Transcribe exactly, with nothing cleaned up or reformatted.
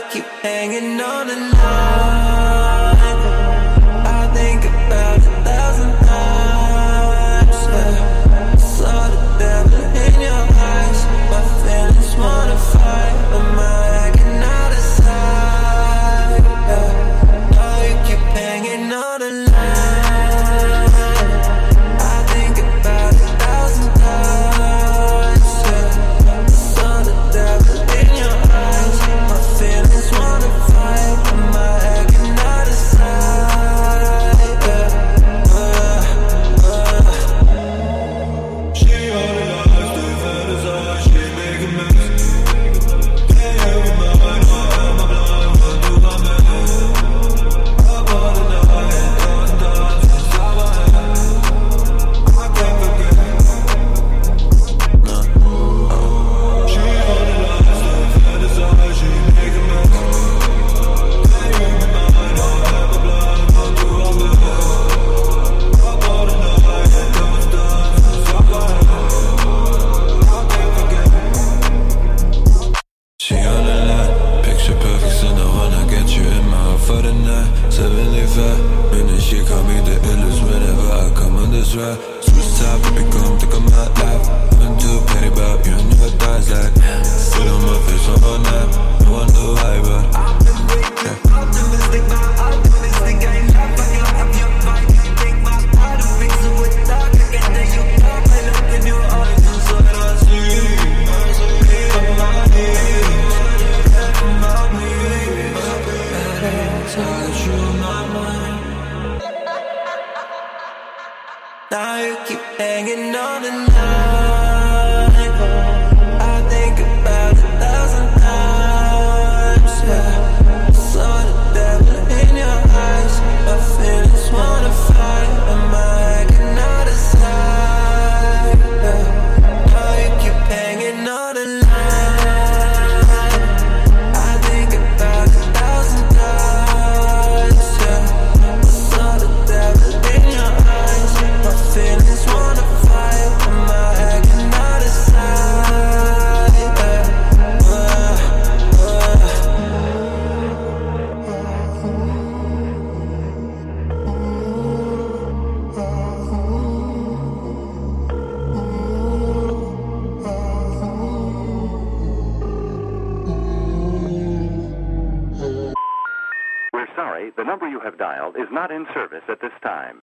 keep hanging on the line. I think about a thousand times, yeah. Saw the devil in your eyes. My feelings wanna fight, but my acting out of sight, yeah. Now you keep hanging on the line. I think about a thousand times, yeah. Saw the devil in your eyes. My feelings wanna fight, but my acting out of sight, yeah. uh, uh. She only likes to fantasize, she make a mess. Can't ever mind, why am I blind, what do I miss? Up all the night, and done since I was I can't forget. She only likes to fantasize, she make a mess. Can't ever mind, why am I blind, what do I miss? Up all the night, and done since I was I can't forget. She on the line, picture perfect, so I wanna get you in my heart for the night. seventy-five minutes, she call me the illest whenever I come on this ride. Switch top, baby, come think I'm hot life. Nothing too petty about you, and never dies like. Sit on my face all night, no one know why, but I've been waiting, optimistic, my optimistic. I ain't laugh, I got have your vibe. You take my heart and fix it with dark. I get that you come, I look in your eyes, and so that I see. On my knees, on my knees. I got you on my mind. Now you keep hanging on the line. I think about a thousand times, yeah. Saw the devil in your eyes. My feelings wanna fight, but my acting out of sight, yeah. Now you keep hanging on the line. I think about a thousand times, yeah. Saw the devil in your eyes. My feelings wanna fight, but my acting out of sight, yeah. uh, uh. We're sorry, the number you have dialed is not in service at this time.